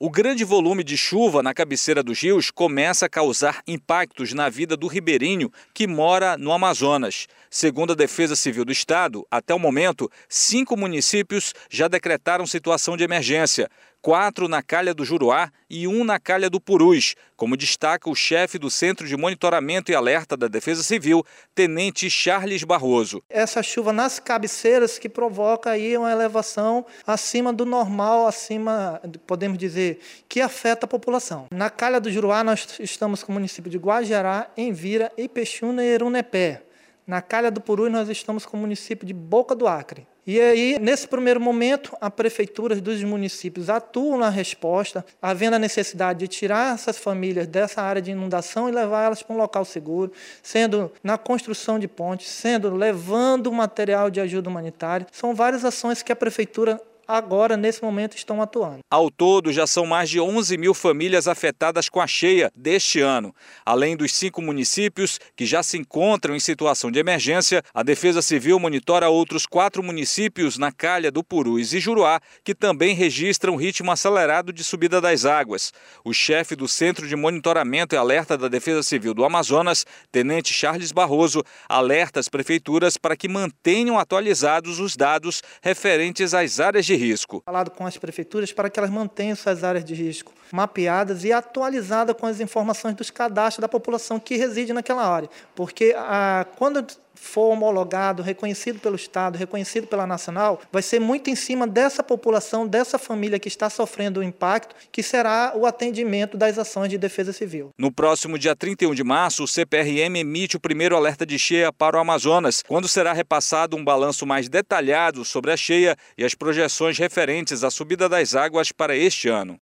O grande volume de chuva na cabeceira dos rios começa a causar impactos na vida do ribeirinho que mora no Amazonas. Segundo a Defesa Civil do Estado, até o momento, 5 municípios já decretaram situação de emergência. 4 na Calha do Juruá e 1 na Calha do Purus, como destaca o chefe do Centro de Monitoramento e Alerta da Defesa Civil, Tenente Charles Barroso. Essa chuva nas cabeceiras que provoca aí uma elevação acima do normal, acima, podemos dizer, que afeta a população. Na Calha do Juruá nós estamos com o município de Guajará, Envira, Ipexuna e Erunepé. Na Calha do Purus nós estamos com o município de Boca do Acre. E aí, nesse primeiro momento, a prefeitura dos municípios atuam na resposta, havendo a necessidade de tirar essas famílias dessa área de inundação e levar elas para um local seguro, sendo na construção de pontes, sendo levando material de ajuda humanitária. São várias ações que a prefeitura agora, nesse momento, estão atuando. Ao todo, já são mais de 11 mil famílias afetadas com a cheia deste ano. Além dos 5 municípios que já se encontram em situação de emergência, a Defesa Civil monitora outros 4 municípios na Calha do Purus e Juruá, que também registram ritmo acelerado de subida das águas. O chefe do Centro de Monitoramento e Alerta da Defesa Civil do Amazonas, Tenente Charles Barroso, alerta as prefeituras para que mantenham atualizados os dados referentes às áreas de risco. Falado com as prefeituras para que elas mantenham suas áreas de risco mapeadas e atualizadas com as informações dos cadastros da população que reside naquela área. Porque quando for homologado, reconhecido pelo Estado, reconhecido pela Nacional, vai ser muito em cima dessa população, dessa família que está sofrendo o impacto, que será o atendimento das ações de defesa civil. No próximo dia 31 de março, o CPRM emite o primeiro alerta de cheia para o Amazonas, quando será repassado um balanço mais detalhado sobre a cheia e as projeções referentes à subida das águas para este ano.